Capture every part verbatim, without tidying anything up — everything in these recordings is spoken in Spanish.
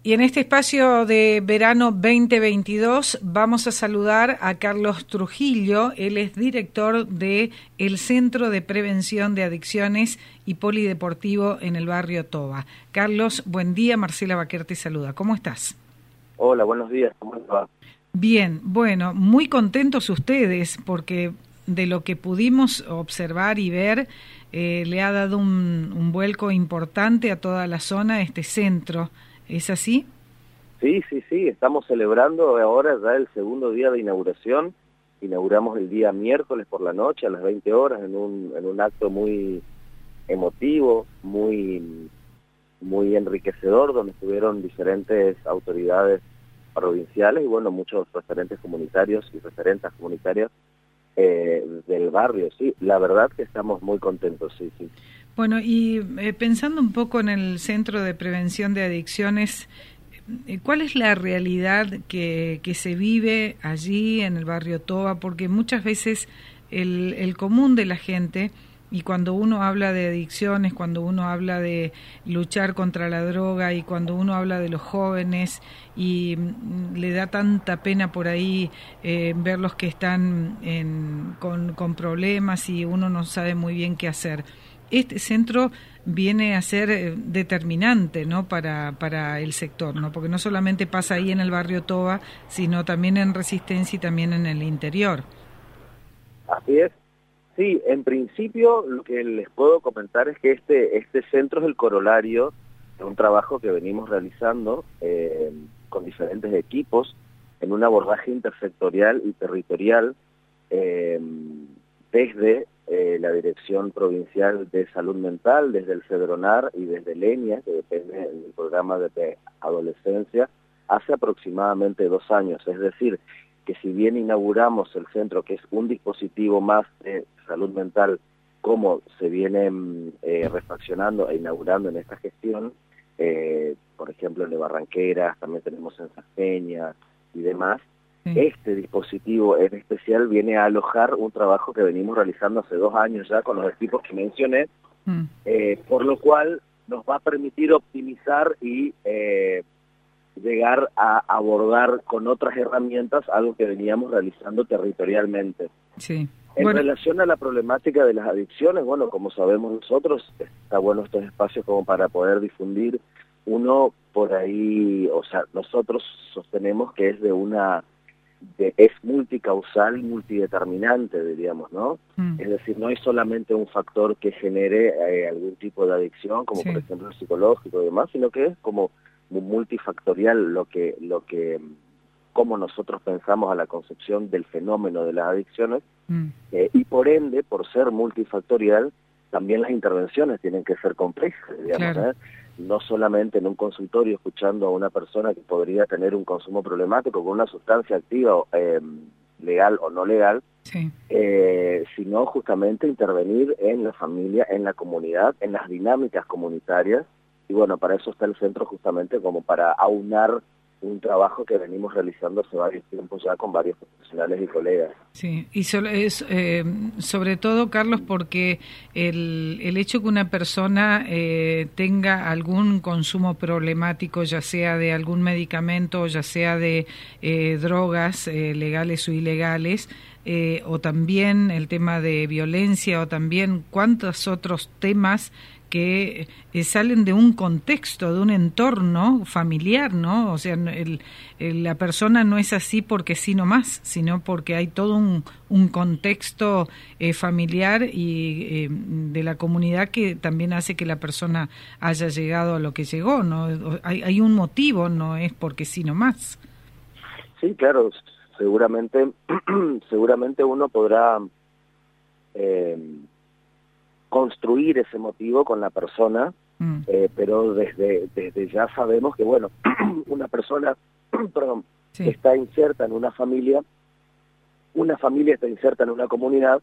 Y en este espacio de verano veinte veintidós vamos a saludar a Carlos Trujillo. Él es director de el Centro de Prevención de Adicciones y Polideportivo en el barrio Toba. Carlos, buen día. Marcela Baquer te saluda. ¿Cómo estás? Hola, buenos días. ¿Cómo va? Bien, bueno, muy contentos ustedes porque de lo que pudimos observar y ver, eh, le ha dado un, un vuelco importante a toda la zona este centro. ¿Es así? Sí, sí, sí, estamos celebrando ahora ya el segundo día de inauguración. Inauguramos el día miércoles por la noche a las veinte horas en un, en un acto muy emotivo, muy, muy enriquecedor, donde estuvieron diferentes autoridades provinciales y bueno, muchos referentes comunitarios y referentas comunitarias eh, del barrio. Sí, la verdad que estamos muy contentos, sí, sí. Bueno, y eh, pensando un poco en el Centro de Prevención de Adicciones, eh, ¿cuál es la realidad que, que se vive allí en el barrio Toba? Porque muchas veces el, el común de la gente, y cuando uno habla de adicciones, cuando uno habla de luchar contra la droga y cuando uno habla de los jóvenes y mm, le da tanta pena por ahí eh, ver los que están en, con, con problemas y uno no sabe muy bien qué hacer. Este centro viene a ser eh, determinante, ¿no?, para para el sector, ¿no? Porque no solamente pasa ahí en el barrio Toba, sino también en Resistencia y también en el interior. Así es. Sí, en principio lo que les puedo comentar es que este este centro es el corolario de un trabajo que venimos realizando eh, con diferentes equipos en un abordaje intersectorial y territorial eh, desde eh, la Dirección Provincial de Salud Mental, desde el CEDRONAR y desde LENIA, que depende del programa de adolescencia, hace aproximadamente dos años. Es decir, que si bien inauguramos el centro, que es un dispositivo más de salud mental, como se viene eh, refaccionando e inaugurando en esta gestión, eh, por ejemplo en de Barranqueras, también tenemos en Saspeña y demás, sí. Este dispositivo en especial viene a alojar un trabajo que venimos realizando hace dos años ya con los equipos que mencioné, mm. eh, por lo cual nos va a permitir optimizar y eh, llegar a abordar con otras herramientas algo que veníamos realizando territorialmente. Sí. En bueno. relación a la problemática de las adicciones, bueno, como sabemos nosotros, está bueno estos espacios como para poder difundir. Uno por ahí, o sea, nosotros sostenemos que es de una, de, es multicausal y multideterminante, diríamos, ¿no? Mm. Es decir, no hay solamente un factor que genere eh, algún tipo de adicción, como sí. por ejemplo el psicológico y demás, sino que es como multifactorial lo que lo que cómo nosotros pensamos a la concepción del fenómeno de las adicciones mm. eh, y por ende, por ser multifactorial, también las intervenciones tienen que ser complejas, digamos, claro. ¿eh? No solamente en un consultorio escuchando a una persona que podría tener un consumo problemático con una sustancia activa eh, legal o no legal, sí. eh, sino justamente intervenir en la familia, en la comunidad, en las dinámicas comunitarias. Y bueno, para eso está el centro justamente como para aunar un trabajo que venimos realizando hace varios tiempos ya con varios profesionales y colegas. Sí, y solo es, eh, sobre todo, Carlos, porque el, el hecho que una persona eh, tenga algún consumo problemático, ya sea de algún medicamento, ya sea de eh, drogas eh, legales o ilegales, eh, o también el tema de violencia, o también cuántos otros temas que eh, salen de un contexto, de un entorno familiar, ¿no? O sea, el, el, la persona no es así porque sí nomás, sino porque hay todo un, un contexto eh, familiar y eh, de la comunidad que también hace que la persona haya llegado a lo que llegó, ¿no? Hay, hay un motivo, no es porque sí nomás. Sí, claro, seguramente, seguramente uno podrá eh, construir ese motivo con la persona, mm. eh, pero desde desde ya sabemos que, bueno, una persona perdón, sí. que está inserta en una familia, una familia está inserta en una comunidad,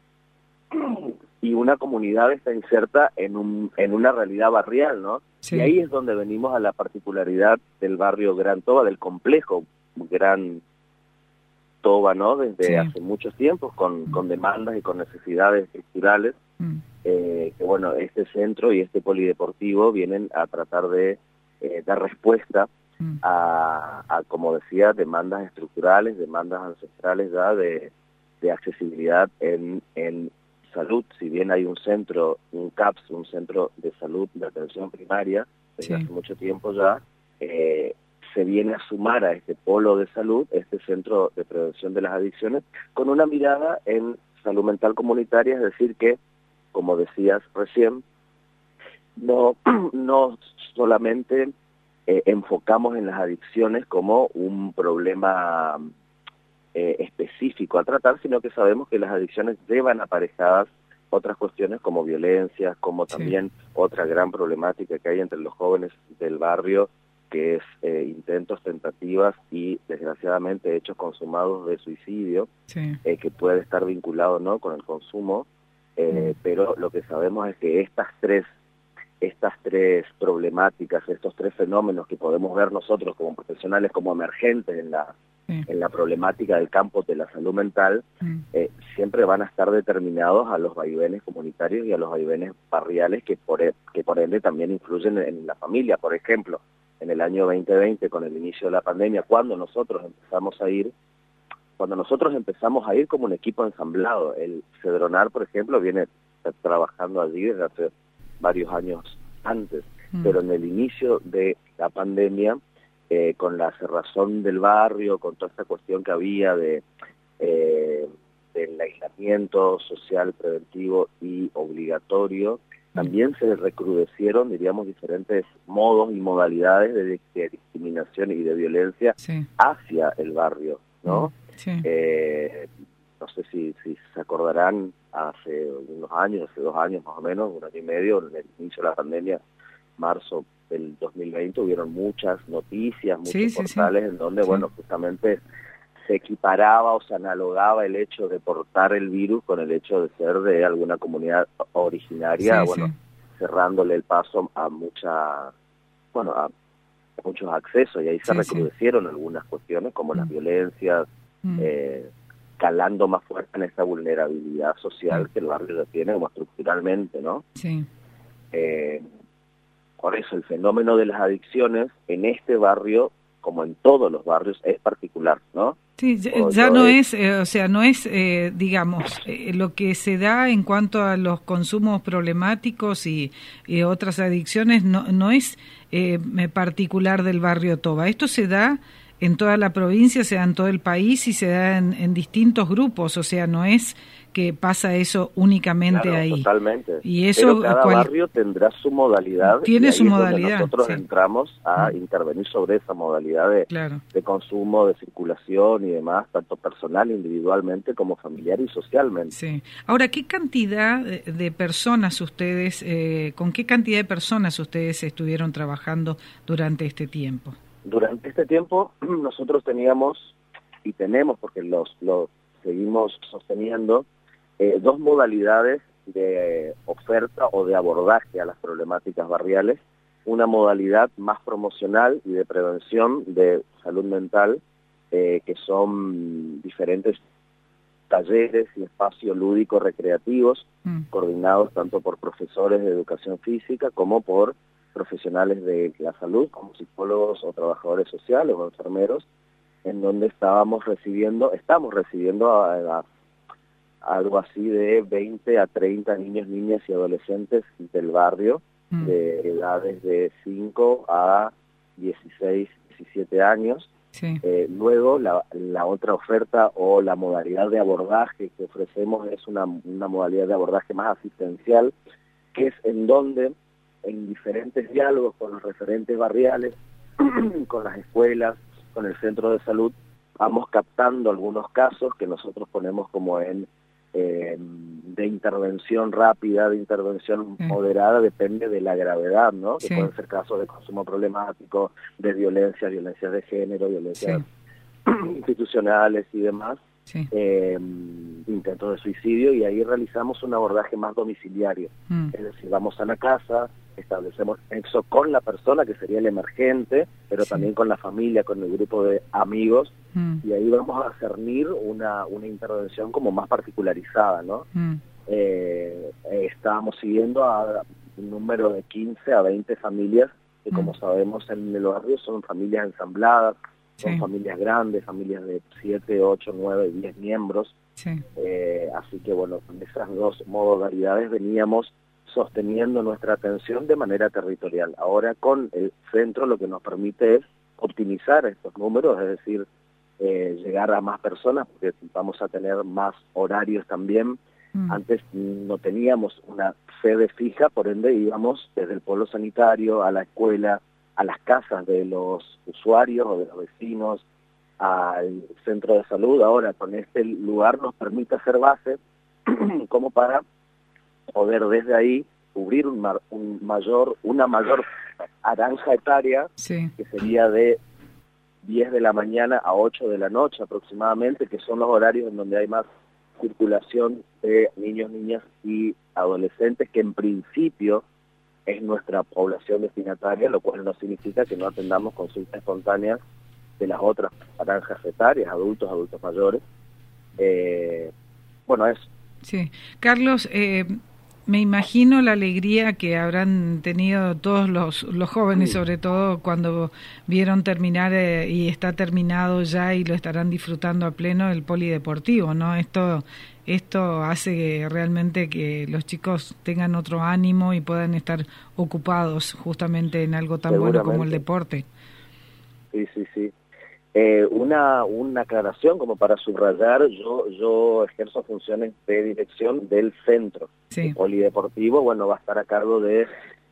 y una comunidad está inserta en un en una realidad barrial, ¿no? Sí. Y ahí es donde venimos a la particularidad del barrio Gran Toba, del complejo Gran Toba, ¿no? Desde sí. hace muchos tiempos, con, mm. con demandas y con necesidades estructurales, mm. eh, que bueno, este centro y este polideportivo vienen a tratar de eh, dar respuesta mm. a, a, como decía, demandas estructurales, demandas ancestrales ya de, de accesibilidad en, en salud. Si bien hay un centro, un C A P S, un centro de salud de atención primaria, desde Sí. hace mucho tiempo ya, eh, se viene a sumar a este polo de salud, este centro de prevención de las adicciones, con una mirada en salud mental comunitaria, es decir que, como decías recién, no, no solamente eh, enfocamos en las adicciones como un problema eh, específico a tratar, sino que sabemos que las adicciones llevan aparejadas otras cuestiones como violencia, como también Sí. otra gran problemática que hay entre los jóvenes del barrio, que es eh, intentos, tentativas y desgraciadamente hechos consumados de suicidio, Sí. eh, que puede estar vinculado no con el consumo, eh, Mm. pero lo que sabemos es que estas tres estas tres problemáticas, estos tres fenómenos que podemos ver nosotros como profesionales como emergentes en la Sí. en la problemática del campo de la salud mental, Mm. eh, siempre van a estar determinados a los vaivenes comunitarios y a los vaivenes barriales que por, e, que por ende también influyen en la familia. Por ejemplo, en el año veinte veinte, con el inicio de la pandemia, cuando nosotros empezamos a ir, cuando nosotros empezamos a ir como un equipo ensamblado, el Cedronar, por ejemplo, viene trabajando allí desde hace varios años antes, Mm. pero en el inicio de la pandemia, eh, con la cerrazón del barrio, con toda esta cuestión que había de eh, del aislamiento social preventivo y obligatorio, también se recrudecieron, diríamos, diferentes modos y modalidades de, de discriminación y de violencia Sí. hacia el barrio, ¿no? Mm. Sí. Eh, no sé si, si se acordarán, hace unos años, hace dos años más o menos, un año y medio, en el inicio de la pandemia, marzo del dos mil veinte, hubieron muchas noticias, muchos Sí, sí, portales sí. en donde, Sí. bueno, justamente se equiparaba o se analogaba el hecho de portar el virus con el hecho de ser de alguna comunidad originaria, Sí, bueno, sí. cerrándole el paso a mucha, bueno, a muchos accesos, y ahí se Sí, sí. recrudecieron algunas cuestiones como las Mm. violencias, Mm. eh, calando más fuerte en esta vulnerabilidad social Sí. que el barrio ya tiene como estructuralmente, ¿no? Sí. Eh, por eso el fenómeno de las adicciones en este barrio, como en todos los barrios, es particular, ¿no? Sí, ya, O ya yo no es, es, eh, o sea, no es, eh, digamos, eh, lo que se da en cuanto a los consumos problemáticos y, y otras adicciones, no, no es eh, particular del barrio Toba. Esto se da en toda la provincia, se da en todo el país y se da en, en distintos grupos, o sea, no es que pasa eso únicamente claro, ahí. totalmente. Y eso Pero cada cual, barrio tendrá su modalidad y tiene su ahí es donde modalidad, nosotros sí. entramos a Mm. intervenir sobre esa modalidad de, Claro. de consumo, de circulación y demás, tanto personal, individualmente, como familiar y socialmente. Sí. Ahora, ¿qué cantidad de, de personas ustedes, eh, con qué cantidad de personas ustedes estuvieron trabajando durante este tiempo? Durante este tiempo nosotros teníamos, y tenemos, porque los, los seguimos sosteniendo, eh, dos modalidades de oferta o de abordaje a las problemáticas barriales. Una modalidad más promocional y de prevención de salud mental, eh, que son diferentes talleres y espacios lúdicos recreativos, Mm. coordinados tanto por profesores de educación física como por profesionales de la salud, como psicólogos o trabajadores sociales o enfermeros, en donde estábamos recibiendo, estamos recibiendo a, a, a algo así de veinte a treinta niños, niñas y adolescentes del barrio, Mm. de edades de cinco a dieciséis, diecisiete años. Sí. Eh, luego, la, la otra oferta o la modalidad de abordaje que ofrecemos es una, una modalidad de abordaje más asistencial, que es en donde, en diferentes diálogos con los referentes barriales, con las escuelas, con el centro de salud, vamos captando algunos casos que nosotros ponemos como en eh, de intervención rápida, de intervención Sí. moderada, depende de la gravedad, ¿no? Que Sí. pueden ser casos de consumo problemático, de violencia, violencias de género, violencias Sí. institucionales y demás, Sí. eh, intentos de suicidio, y ahí realizamos un abordaje más domiciliario. Mm. Es decir, vamos a la casa, establecemos eso con la persona, que sería el emergente, pero Sí. también con la familia, con el grupo de amigos, Mm. y ahí vamos a cernir una, una intervención como más particularizada, ¿no? Mm. Eh, eh, estábamos siguiendo a un número de quince a veinte familias que como mm. sabemos en el barrio son familias ensambladas, son sí. familias grandes, familias de siete, ocho, nueve, diez miembros, sí. eh, así que bueno, con esas dos modalidades veníamos sosteniendo nuestra atención de manera territorial. Ahora con el centro lo que nos permite es optimizar estos números, es decir, eh, llegar a más personas, porque vamos a tener más horarios también. Mm. Antes no teníamos una sede fija, por ende íbamos desde el pueblo sanitario a la escuela, a las casas de los usuarios o de los vecinos, al centro de salud. Ahora con este lugar nos permite hacer base como para poder desde ahí cubrir un, mar, un mayor, una mayor franja etaria, sí. que sería de diez de la mañana a ocho de la noche aproximadamente, que son los horarios en donde hay más circulación de niños, niñas y adolescentes, que en principio es nuestra población destinataria, lo cual no significa que no atendamos consultas espontáneas de las otras franjas etarias, adultos, adultos mayores. Eh, bueno, eso. Sí. Carlos, eh, me imagino la alegría que habrán tenido todos los, los jóvenes, sí. sobre todo cuando vieron terminar eh, y está terminado ya y lo estarán disfrutando a pleno el polideportivo, ¿no? Esto, esto hace que realmente que los chicos tengan otro ánimo y puedan estar ocupados justamente en algo tan bueno como el deporte. Sí, sí, sí. Eh, una, una aclaración como para subrayar, yo yo ejerzo funciones de dirección del centro sí. el polideportivo, bueno, va a estar a cargo de,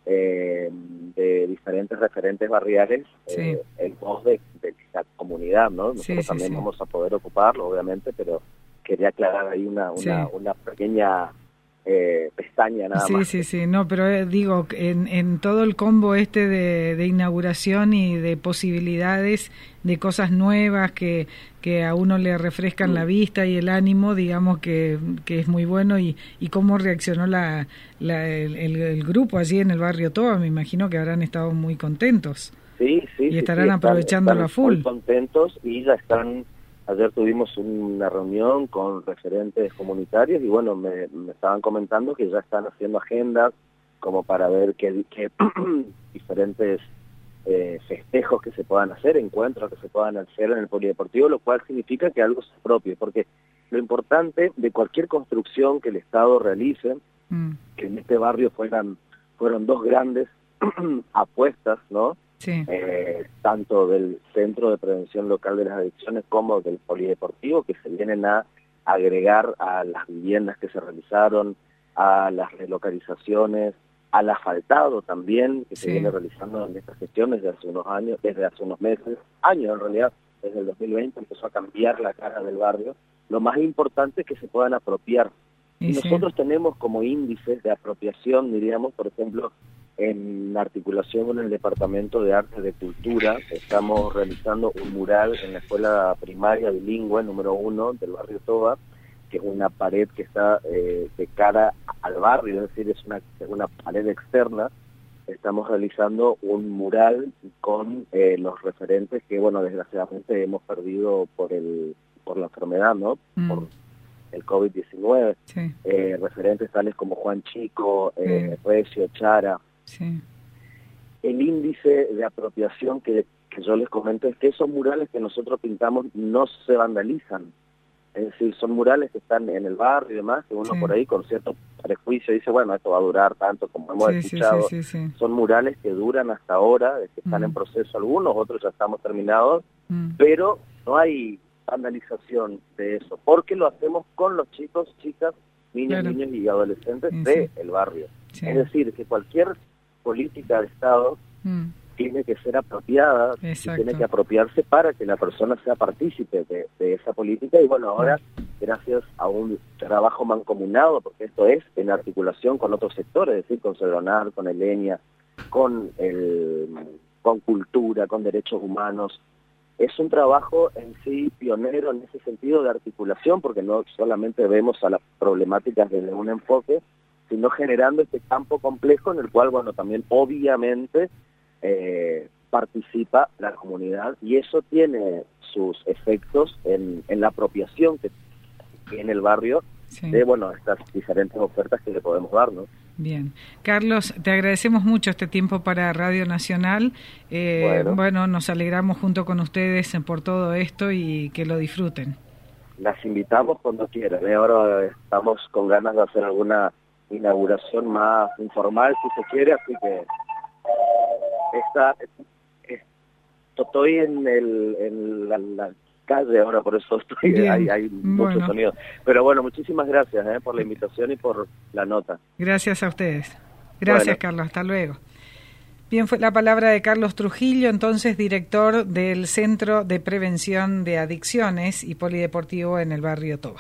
eh, de diferentes referentes barriales, sí. eh, el voz de, de la comunidad, ¿no? Nosotros sí, sí, también sí. vamos a poder ocuparlo, obviamente, pero quería aclarar ahí una, una, sí. una pequeña... Eh, pestaña nada sí, más. Sí, sí, sí, no, pero eh, digo, en, en todo el combo este de, de inauguración y de posibilidades de cosas nuevas que, que a uno le refrescan mm. la vista y el ánimo, digamos que, que es muy bueno, y, y cómo reaccionó la, la el, el, el grupo allí en el barrio Toba, me imagino que habrán estado muy contentos. Sí, sí, y sí, estarán sí, aprovechando están, la full. Muy contentos y ya están. Ayer tuvimos una reunión con referentes comunitarios y bueno, me, me estaban comentando que ya están haciendo agendas como para ver qué, qué diferentes eh, festejos que se puedan hacer, encuentros que se puedan hacer en el polideportivo, lo cual significa que algo se propie, porque lo importante de cualquier construcción que el Estado realice, mm. que en este barrio fueran fueron dos grandes apuestas, ¿no? Sí. Eh, tanto del Centro de Prevención Local de las Adicciones como del polideportivo, que se vienen a agregar a las viviendas que se realizaron, a las relocalizaciones, al asfaltado también, que sí. se viene realizando en estas gestiones desde hace unos años, desde hace unos meses, años en realidad, desde el dos mil veinte empezó a cambiar la cara del barrio. Lo más importante es que se puedan apropiar. Y, y nosotros sí. tenemos como índices de apropiación, diríamos, por ejemplo, en articulación con el Departamento de Arte de Cultura, estamos realizando un mural en la escuela primaria bilingüe número uno del barrio Toba, que es una pared que está eh, de cara al barrio, es decir, es una, es una pared externa. Estamos realizando un mural con eh, los referentes que, bueno, desgraciadamente hemos perdido por el por la enfermedad, ¿no? Mm. Por el COVID diecinueve. Sí. Eh, referentes tales como Juan Chico, eh, sí. Recio, Chara. Sí. El índice de apropiación que, que yo les comento es que esos murales que nosotros pintamos no se vandalizan. Es decir, son murales que están en el barrio y demás, que uno sí. por ahí con cierto prejuicio dice, bueno, esto va a durar tanto como hemos sí, escuchado. Sí, sí, sí, sí. Son murales que duran hasta ahora, que están mm. en proceso algunos, otros ya estamos terminados, mm. pero no hay vandalización de eso, porque lo hacemos con los chicos, chicas, niños, claro. niños y adolescentes sí, del sí. barrio. Sí. Es decir, que cualquier política de Estado mm. tiene que ser apropiada, y tiene que apropiarse para que la persona sea partícipe de, de esa política. Y bueno, ahora, mm. gracias a un trabajo mancomunado, porque esto es en articulación con otros sectores, es decir, con Cedronar, con Elenia, con, el, con cultura, con derechos humanos, es un trabajo en sí pionero en ese sentido de articulación, porque no solamente vemos a las problemáticas desde un enfoque, sino generando este campo complejo en el cual, bueno, también obviamente eh, participa la comunidad, y eso tiene sus efectos en, en la apropiación que tiene el barrio sí. de, bueno, estas diferentes ofertas que le podemos dar, ¿no? Bien. Carlos, te agradecemos mucho este tiempo para Radio Nacional. Eh, bueno. bueno, nos alegramos junto con ustedes por todo esto y que lo disfruten. Las invitamos cuando quieran. ¿eh? Ahora estamos con ganas de hacer alguna inauguración más informal, si se quiere, así que esta, estoy en, el, en la, la calle ahora, por eso estoy, hay, hay mucho bueno. sonido. Pero bueno, muchísimas gracias ¿eh? por la invitación y por la nota. Gracias a ustedes. Gracias, bueno. Carlos. Hasta luego. Bien, fue la palabra de Carlos Trujillo, entonces director del Centro de Prevención de Adicciones y Polideportivo en el barrio Toba.